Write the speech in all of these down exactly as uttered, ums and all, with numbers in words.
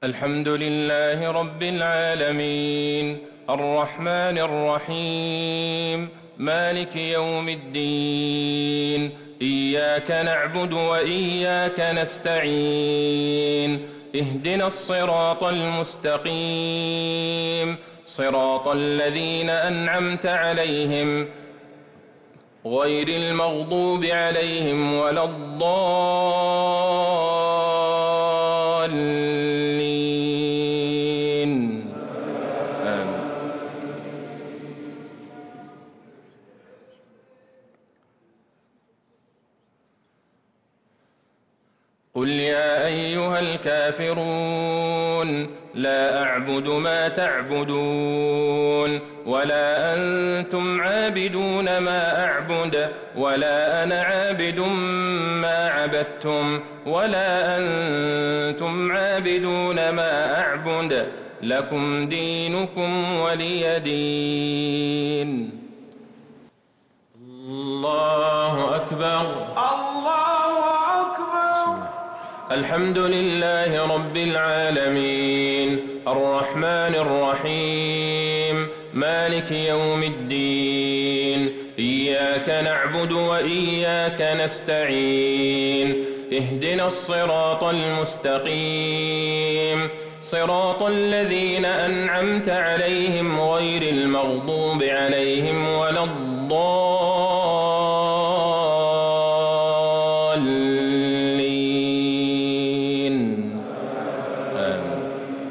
الحمد لله رب العالمين الرحمن الرحيم مالك يوم الدين إياك نعبد وإياك نستعين اهدنا الصراط المستقيم صراط الذين أنعمت عليهم غير المغضوب عليهم ولا الضالين آمين. قل يا أيها الكافرون لا أعبد ما تعبدون ولا أنتم عابدون ما أعبد ولا أنا عابد ما عبدتم ولا أنتم عابدون ما أعبد لكم دينكم ولي دين. الله أكبر. الله أكبر. الحمد لله رب العالمين الرحمن الرحيم مالك يوم الدين إياك نعبد وإياك نستعين اهدنا الصراط المستقيم صراط الذين أنعمت عليهم غير المغضوب عليهم ولا الضالين آمين.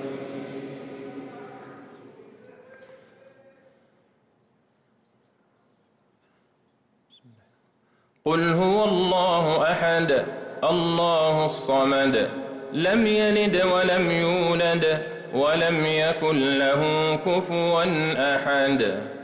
قل هو الله أحد الله الصمد لم يلد ولم يولد ولم يكن له كفوا أحد.